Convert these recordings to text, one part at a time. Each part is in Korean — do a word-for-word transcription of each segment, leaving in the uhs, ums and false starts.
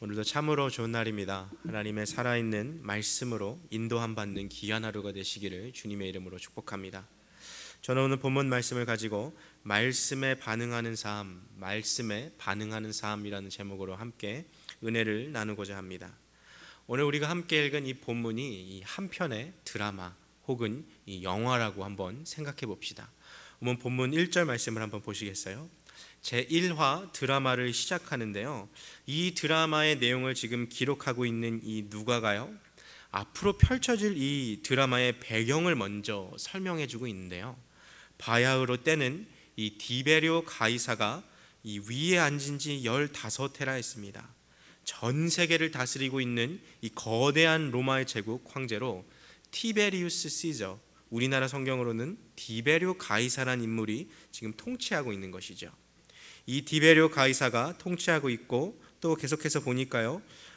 오늘도 참으로 좋은 날입니다. 하나님의 살아있는 말씀으로 인도함 받는 귀한 하루가 되시기를 주님의 이름으로 축복합니다. 저는 오늘 본문 말씀을 가지고 말씀에 반응하는 삶, 말씀에 반응하는 삶이라는 제목으로 함께 은혜를 나누고자 합니다. 오늘 우리가 함께 읽은 이 본문이 이 한 편의 드라마 혹은 이 영화라고 한번 생각해 봅시다. 오늘 본문 일 절 말씀을 한번 보시겠어요? 제일 화 드라마를 시작하는데요, 이 드라마의 내용을 지금 기록하고 있는 이 누가가요, 앞으로 펼쳐질 이 드라마의 배경을 먼저 설명해 주고 있는데요, 바야흐로 때는 이 디베리오 가이사가 이 위에 앉은 지 열다섯 해라 했습니다. 전 세계를 다스리고 있는 이 거대한 로마의 제국 황제로 티베리우스 시저, 우리나라 성경으로는 디베리오 가이사라는 인물이 지금 통치하고 있는 것이죠. 이 디베리오 가이사가 통치하고 있고, 또 계속해서 보니까요,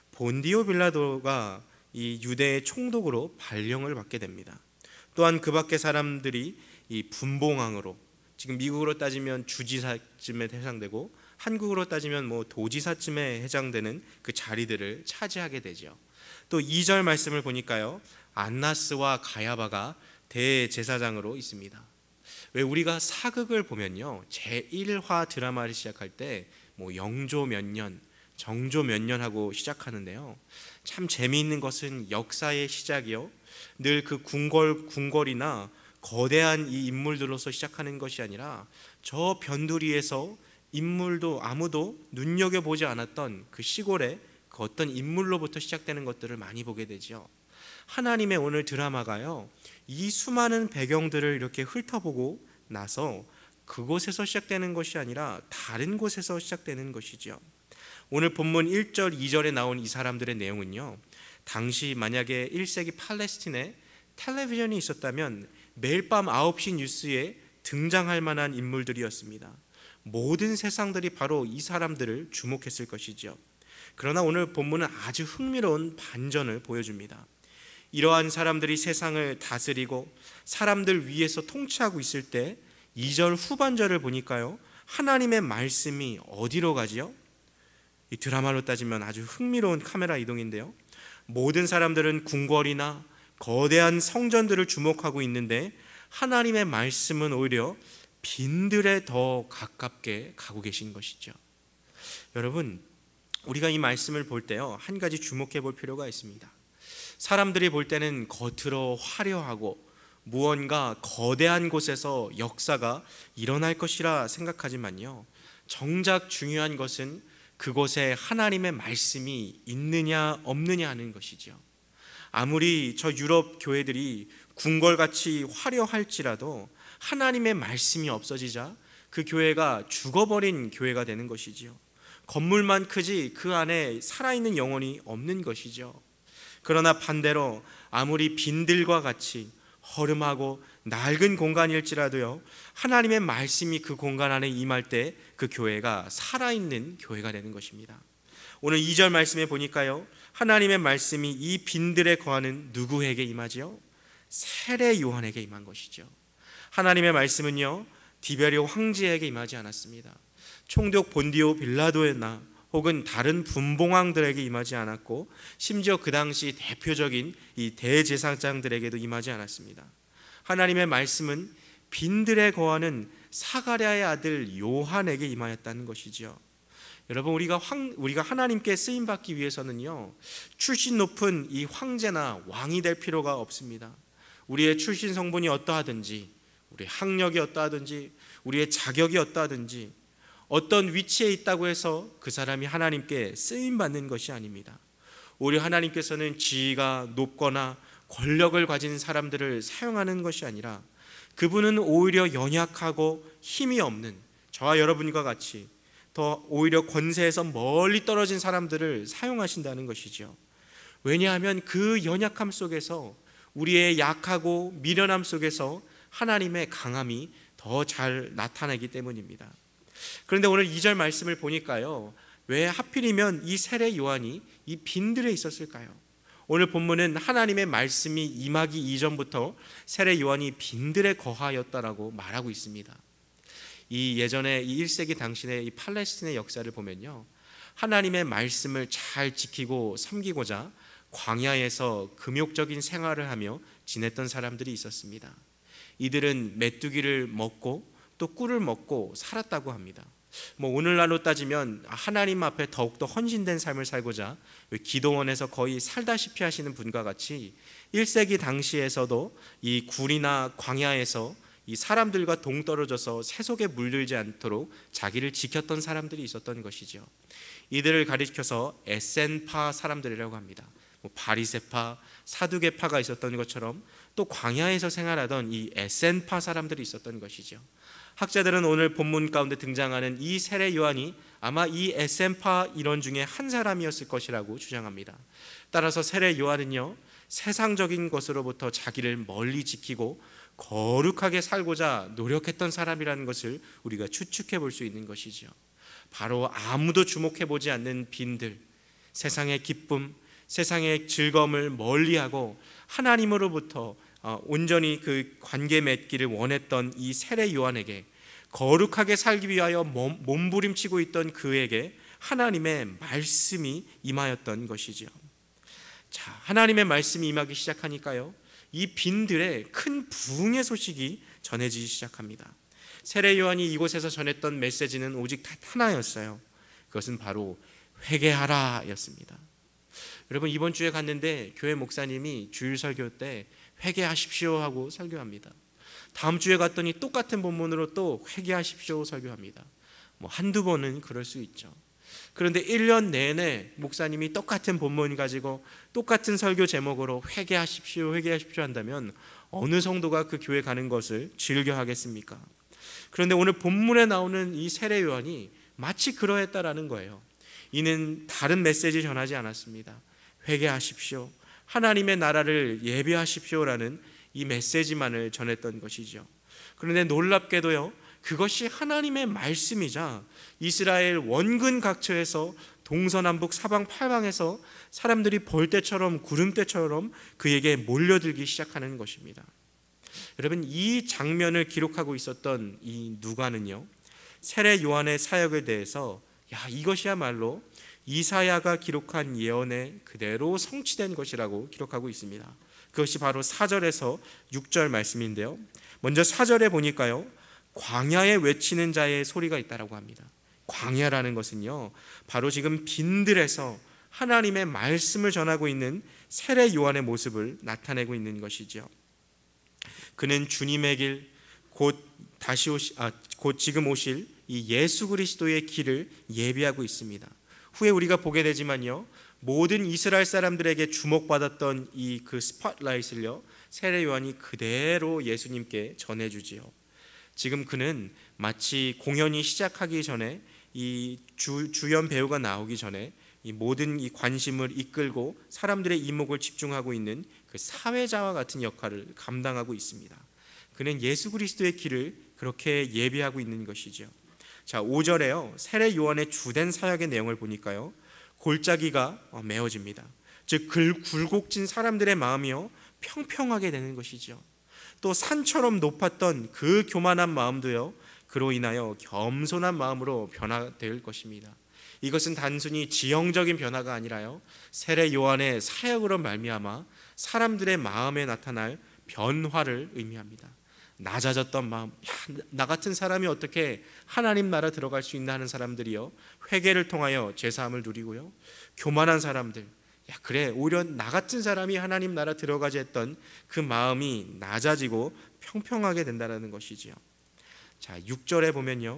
본디오 빌라도가 이 유대의 총독으로 발령을 받게 됩니다. 또한 그 밖의 사람들이 이 분봉왕으로, 지금 미국으로 따지면 주지사쯤에 해당되고 한국으로 따지면 뭐 도지사쯤에 해당되는 그 자리들을 차지하게 되죠. 또 이 절 말씀을 보니까요, 안나스와 가야바가 대제사장으로 있습니다. 왜 우리가 사극을 보면요, 제일 화 드라마를 시작할 때 뭐 영조 몇 년, 정조 몇 년 하고 시작하는데요, 참 재미있는 것은 역사의 시작이요, 늘 그 궁궐, 궁궐이나 거대한 이 인물들로서 시작하는 것이 아니라 저 변두리에서 인물도 아무도 눈여겨보지 않았던 그 시골의 그 어떤 인물로부터 시작되는 것들을 많이 보게 되죠. 하나님의 오늘 드라마가요, 이 수많은 배경들을 이렇게 훑어보고 나서 그곳에서 시작되는 것이 아니라 다른 곳에서 시작되는 것이죠. 오늘 본문 일 절, 이 절에 나온 이 사람들의 내용은요, 당시 만약에 일 세기 팔레스틴에 텔레비전이 있었다면 매일 밤 아홉 시 뉴스에 등장할 만한 인물들이었습니다. 모든 세상들이 바로 이 사람들을 주목했을 것이죠. 그러나 오늘 본문은 아주 흥미로운 반전을 보여줍니다. 이러한 사람들이 세상을 다스리고 사람들 위에서 통치하고 있을 때 이 절 후반절을 보니까요, 하나님의 말씀이 어디로 가지요? 이 드라마로 따지면 아주 흥미로운 카메라 이동인데요, 모든 사람들은 궁궐이나 거대한 성전들을 주목하고 있는데 하나님의 말씀은 오히려 빈들에 더 가깝게 가고 계신 것이죠. 여러분, 우리가 이 말씀을 볼 때요, 한 가지 주목해 볼 필요가 있습니다. 사람들이 볼 때는 겉으로 화려하고 무언가 거대한 곳에서 역사가 일어날 것이라 생각하지만요, 정작 중요한 것은 그곳에 하나님의 말씀이 있느냐 없느냐 하는 것이죠. 아무리 저 유럽 교회들이 궁궐같이 화려할지라도 하나님의 말씀이 없어지자 그 교회가 죽어버린 교회가 되는 것이죠. 건물만 크지 그 안에 살아있는 영혼이 없는 것이죠. 그러나 반대로 아무리 빈들과 같이 허름하고 낡은 공간일지라도요, 하나님의 말씀이 그 공간 안에 임할 때 그 교회가 살아있는 교회가 되는 것입니다. 오늘 이 절 말씀에 보니까요, 하나님의 말씀이 이 빈들에 거하는 누구에게 임하지요? 세례 요한에게 임한 것이죠. 하나님의 말씀은요, 디베리오 황제에게 임하지 않았습니다. 총독 본디오 빌라도나 혹은 다른 분봉왕들에게 임하지 않았고, 심지어 그 당시 대표적인 이 대제사장들에게도 임하지 않았습니다. 하나님의 말씀은 빈들에 거하는 사가랴의 아들 요한에게 임하였다는 것이죠. 여러분, 우리가 황, 우리가 하나님께 쓰임 받기 위해서는요, 출신 높은 이 황제나 왕이 될 필요가 없습니다. 우리의 출신 성분이 어떠하든지, 우리의 학력이 어떠하든지, 우리의 자격이 어떠하든지, 어떤 위치에 있다고 해서 그 사람이 하나님께 쓰임 받는 것이 아닙니다. 오히려 하나님께서는 지위가 높거나 권력을 가진 사람들을 사용하는 것이 아니라 그분은 오히려 연약하고 힘이 없는 저와 여러분과 같이 더 오히려 권세에서 멀리 떨어진 사람들을 사용하신다는 것이죠. 왜냐하면 그 연약함 속에서, 우리의 약하고 미련함 속에서 하나님의 강함이 더 잘 나타나기 때문입니다. 그런데 오늘 이 절 말씀을 보니까요, 왜 하필이면 이 세례 요한이 이 빈들에 있었을까요? 오늘 본문은 하나님의 말씀이 임하기 이전부터 세례 요한이 빈들에 거하였다라고 말하고 있습니다. 이 예전에 이 일 세기 당신의 이 팔레스틴의 역사를 보면요, 하나님의 말씀을 잘 지키고 섬기고자 광야에서 금욕적인 생활을 하며 지냈던 사람들이 있었습니다. 이들은 메뚜기를 먹고 또 꿀을 먹고 살았다고 합니다. 뭐 오늘날로 따지면 하나님 앞에 더욱더 헌신된 삶을 살고자 기도원에서 거의 살다시피 하시는 분과 같이 일 세기 당시에서도 이 굴이나 광야에서 이 사람들과 동떨어져서 세속에 물들지 않도록 자기를 지켰던 사람들이 있었던 것이죠. 이들을 가리켜서 에센파 사람들이라고 합니다. 뭐 바리새파, 사두개파가 있었던 것처럼 또 광야에서 생활하던 이 에센파 사람들이 있었던 것이죠. 학자들은 오늘 본문 가운데 등장하는 이 세례 요한이 아마 이 에센파 일원 중에 한 사람이었을 것이라고 주장합니다. 따라서 세례 요한은요, 세상적인 것으로부터 자기를 멀리 지키고 거룩하게 살고자 노력했던 사람이라는 것을 우리가 추측해 볼 수 있는 것이죠. 바로 아무도 주목해 보지 않는 빈들, 세상의 기쁨, 세상의 즐거움을 멀리하고 하나님으로부터 온전히 그 관계 맺기를 원했던 이 세례 요한에게, 거룩하게 살기 위하여 몸, 몸부림치고 있던 그에게 하나님의 말씀이 임하였던 것이죠. 자, 하나님의 말씀이 임하기 시작하니까요, 이 빈들에 큰 부흥의 소식이 전해지기 시작합니다. 세례 요한이 이곳에서 전했던 메시지는 오직 단 하나였어요. 그것은 바로 회개하라 였습니다. 여러분, 이번 주에 갔는데 교회 목사님이 주일 설교 때 회개하십시오 하고 설교합니다. 다음 주에 갔더니 똑같은 본문으로 또 회개하십시오 설교합니다. 뭐 한두 번은 그럴 수 있죠. 그런데 일 년 내내 목사님이 똑같은 본문 가지고 똑같은 설교 제목으로 회개하십시오 회개하십시오 한다면 어느 성도가 그 교회 가는 것을 즐겨 하겠습니까? 그런데 오늘 본문에 나오는 이 세례 요한이 마치 그러했다라는 거예요. 이는 다른 메시지 전하지 않았습니다. 회개하십시오, 하나님의 나라를 예배하십시오라는 이 메시지만을 전했던 것이죠. 그런데 놀랍게도요, 그것이 하나님의 말씀이자 이스라엘 원근 각처에서 동서남북 사방 팔방에서 사람들이 벌떼처럼 구름떼처럼 그에게 몰려들기 시작하는 것입니다. 여러분, 이 장면을 기록하고 있었던 이 누가는요, 세례 요한의 사역에 대해서 야, 이것이야말로 이사야가 기록한 예언에 그대로 성취된 것이라고 기록하고 있습니다. 그것이 바로 사 절에서 육 절 말씀인데요, 먼저 사 절에 보니까요, 광야에 외치는 자의 소리가 있다라고 합니다. 광야라는 것은요, 바로 지금 빈들에서 하나님의 말씀을 전하고 있는 세례 요한의 모습을 나타내고 있는 것이죠. 그는 주님의 길, 곧 다시 오시, 아, 곧 지금 오실 이 예수 그리스도의 길을 예비하고 있습니다. 후에 우리가 보게 되지만요, 모든 이스라엘 사람들에게 주목받았던 이 그 스팟라이트를요, 세례 요한이 그대로 예수님께 전해주지요. 지금 그는 마치 공연이 시작하기 전에 이 주, 주연 배우가 나오기 전에 이 모든 이 관심을 이끌고 사람들의 이목을 집중하고 있는 그 사회자와 같은 역할을 감당하고 있습니다. 그는 예수 그리스도의 길을 그렇게 예비하고 있는 것이죠. 자, 오 절에요, 세례 요한의 주된 사역의 내용을 보니까요, 골짜기가 메어집니다. 즉 굴곡진 사람들의 마음이요, 평평하게 되는 것이죠. 또 산처럼 높았던 그 교만한 마음도요, 그로 인하여 겸손한 마음으로 변화될 것입니다. 이것은 단순히 지형적인 변화가 아니라요, 세례 요한의 사역으로 말미암아 사람들의 마음에 나타날 변화를 의미합니다. 낮아졌던 마음, 야, 나 같은 사람이 어떻게 하나님 나라 들어갈 수 있나 하는 사람들이요, 회개를 통하여 제사함을 누리고요, 교만한 사람들, 야 그래 오히려 나 같은 사람이 하나님 나라 들어가지 했던 그 마음이 낮아지고 평평하게 된다는 것이지요. 자, 육 절에 보면요,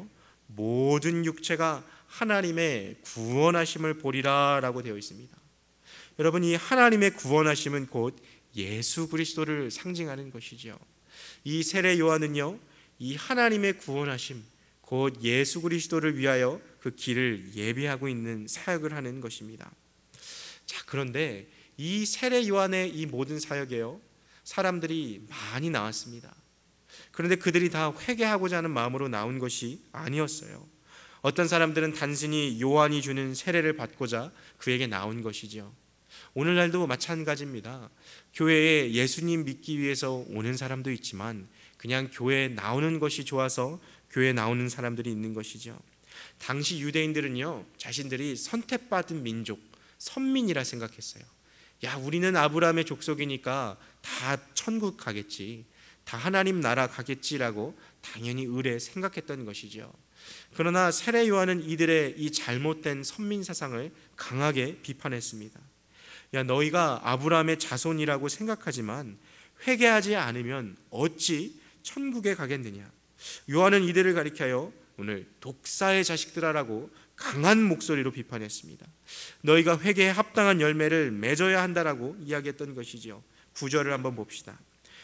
모든 육체가 하나님의 구원하심을 보리라 라고 되어 있습니다. 여러분, 이 하나님의 구원하심은 곧 예수 그리스도를 상징하는 것이죠. 이 세례 요한은요, 이 하나님의 구원하심, 곧 예수 그리스도를 위하여 그 길을 예비하고 있는 사역을 하는 것입니다. 자, 그런데 이 세례 요한의 이 모든 사역에요, 사람들이 많이 나왔습니다. 그런데 그들이 다 회개하고자 하는 마음으로 나온 것이 아니었어요. 어떤 사람들은 단순히 요한이 주는 세례를 받고자 그에게 나온 것이죠. 오늘날도 마찬가지입니다. 교회에 예수님 믿기 위해서 오는 사람도 있지만 그냥 교회에 나오는 것이 좋아서 교회에 나오는 사람들이 있는 것이죠. 당시 유대인들은요, 자신들이 선택받은 민족, 선민이라 생각했어요. 야, 우리는 아브라함의 족속이니까 다 천국 가겠지, 다 하나님 나라 가겠지라고 당연히 의뢰 생각했던 것이죠. 그러나 세례 요한은 이들의 이 잘못된 선민 사상을 강하게 비판했습니다. 야, 너희가 아브라함의 자손이라고 생각하지만 회개하지 않으면 어찌 천국에 가겠느냐. 요한은 이들을 가리켜요, 오늘 독사의 자식들아라고 강한 목소리로 비판했습니다. 너희가 회개에 합당한 열매를 맺어야 한다라고 이야기했던 것이죠. 구절을 한번 봅시다.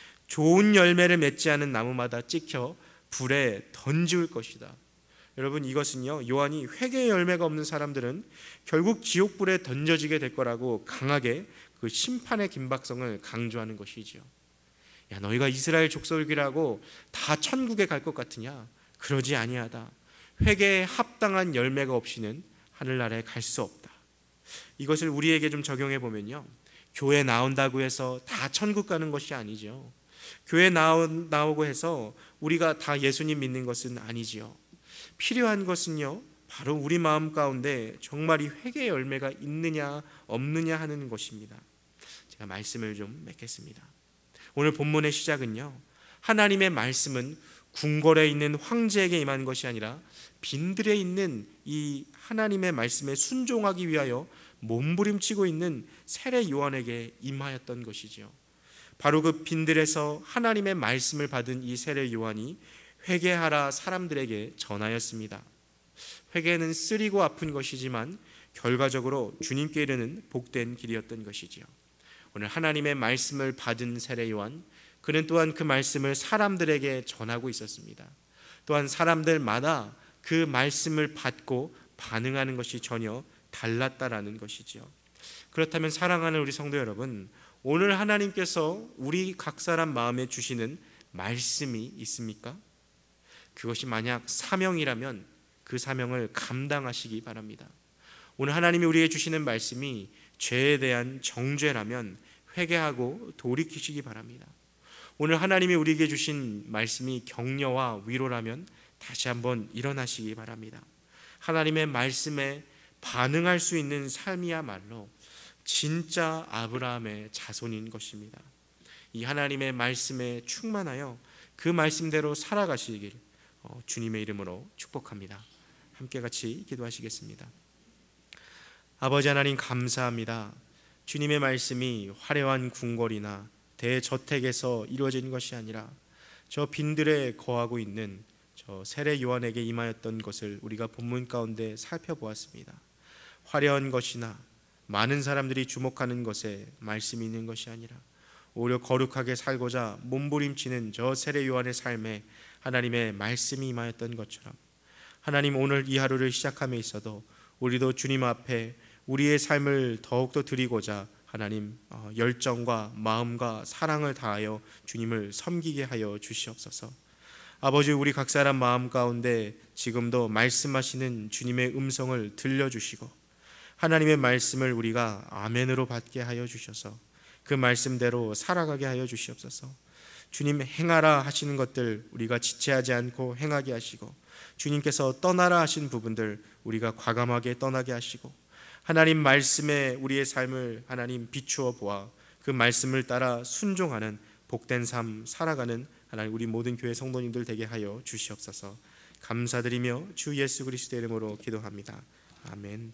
좋은 열매를 맺지 않은 나무마다 찍혀 불에 던지울 것이다. 여러분, 이것은요, 요한이 회개의 열매가 없는 사람들은 결국 지옥불에 던져지게 될 거라고 강하게 그 심판의 긴박성을 강조하는 것이지요. 야, 너희가 이스라엘 족속이라고 다 천국에 갈 것 같으냐? 그러지 아니하다. 회개에 합당한 열매가 없이는 하늘나라에 갈 수 없다. 이것을 우리에게 좀 적용해 보면요, 교회 나온다고 해서 다 천국 가는 것이 아니죠. 교회 나오, 나오고 해서 우리가 다 예수님 믿는 것은 아니지요. 필요한 것은요, 바로 우리 마음 가운데 정말 이 회개의 열매가 있느냐 없느냐 하는 것입니다. 제가 말씀을 좀 맺겠습니다. 오늘 본문의 시작은요, 하나님의 말씀은 궁궐에 있는 황제에게 임한 것이 아니라 빈들에 있는 이 하나님의 말씀에 순종하기 위하여 몸부림치고 있는 세례 요한에게 임하였던 것이죠. 바로 그 빈들에서 하나님의 말씀을 받은 이 세례 요한이 회개하라 사람들에게 전하였습니다. 회개는 쓰리고 아픈 것이지만 결과적으로 주님께 이르는 복된 길이었던 것이지요. 오늘 하나님의 말씀을 받은 세례 요한, 그는 또한 그 말씀을 사람들에게 전하고 있었습니다. 또한 사람들마다 그 말씀을 받고 반응하는 것이 전혀 달랐다라는 것이지요. 그렇다면 사랑하는 우리 성도 여러분, 오늘 하나님께서 우리 각 사람 마음에 주시는 말씀이 있습니까? 그것이 만약 사명이라면 그 사명을 감당하시기 바랍니다. 오늘 하나님이 우리에게 주시는 말씀이 죄에 대한 정죄라면 회개하고 돌이키시기 바랍니다. 오늘 하나님이 우리에게 주신 말씀이 격려와 위로라면 다시 한번 일어나시기 바랍니다. 하나님의 말씀에 반응할 수 있는 삶이야말로 진짜 아브라함의 자손인 것입니다. 이 하나님의 말씀에 충만하여 그 말씀대로 살아가시길 주님의 이름으로 축복합니다. 함께 같이 기도하시겠습니다. 아버지 하나님, 감사합니다. 주님의 말씀이 화려한 궁궐이나 대저택에서 이루어진 것이 아니라 저 빈들에 거하고 있는 저 세례 요한에게 임하였던 것을 우리가 본문 가운데 살펴보았습니다. 화려한 것이나 많은 사람들이 주목하는 것에 말씀이 있는 것이 아니라 오히려 거룩하게 살고자 몸부림치는 저 세례 요한의 삶에 하나님의 말씀이 임하였던 것처럼, 하나님, 오늘 이 하루를 시작함에 있어도 우리도 주님 앞에 우리의 삶을 더욱더 드리고자 하나님 열정과 마음과 사랑을 다하여 주님을 섬기게 하여 주시옵소서. 아버지, 우리 각 사람 마음 가운데 지금도 말씀하시는 주님의 음성을 들려주시고 하나님의 말씀을 우리가 아멘으로 받게 하여 주셔서 그 말씀대로 살아가게 하여 주시옵소서. 주님, 행하라 하시는 것들 우리가 지체하지 않고 행하게 하시고, 주님께서 떠나라 하신 부분들 우리가 과감하게 떠나게 하시고, 하나님 말씀에 우리의 삶을 하나님 비추어 보아 그 말씀을 따라 순종하는 복된 삶 살아가는 하나님 우리 모든 교회 성도님들 되게 하여 주시옵소서. 감사드리며 주 예수 그리스도의 이름으로 기도합니다. 아멘.